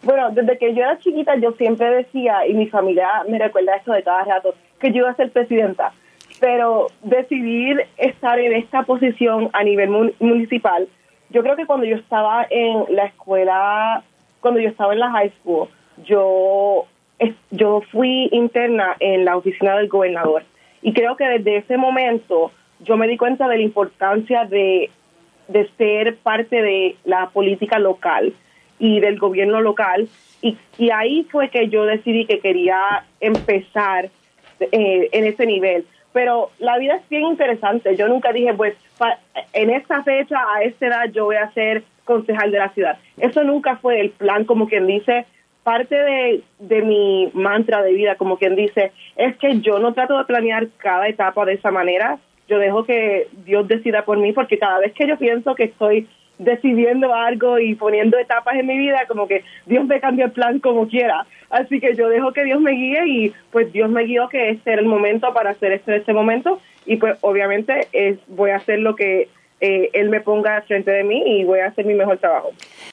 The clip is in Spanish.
Bueno, desde que yo era chiquita yo siempre decía, y mi familia me recuerda esto de cada rato, que yo iba a ser presidenta. Pero decidir estar en esta posición a nivel municipal, yo creo que cuando yo estaba en la escuela, cuando yo estaba en la high school, yo fui interna en la oficina del gobernador. Y creo que desde ese momento yo me di cuenta de la importancia de ser parte de la política local y del gobierno local, y ahí fue que yo decidí que quería empezar en ese nivel. Pero la vida es bien interesante. Yo nunca dije, pues, en esta fecha, a esta edad, yo voy a ser concejal de la ciudad. Eso nunca fue el plan, como quien dice. Parte de mi mantra de vida, como quien dice, es que yo no trato de planear cada etapa de esa manera. Yo dejo que Dios decida por mí, porque cada vez que yo pienso que estoy decidiendo algo y poniendo etapas en mi vida, como que Dios me cambia el plan como quiera. Así que yo dejo que Dios me guíe, y pues Dios me guió que este era el momento para hacer esto en este momento, y pues obviamente voy a hacer lo que Él me ponga frente de mí, y voy a hacer mi mejor trabajo.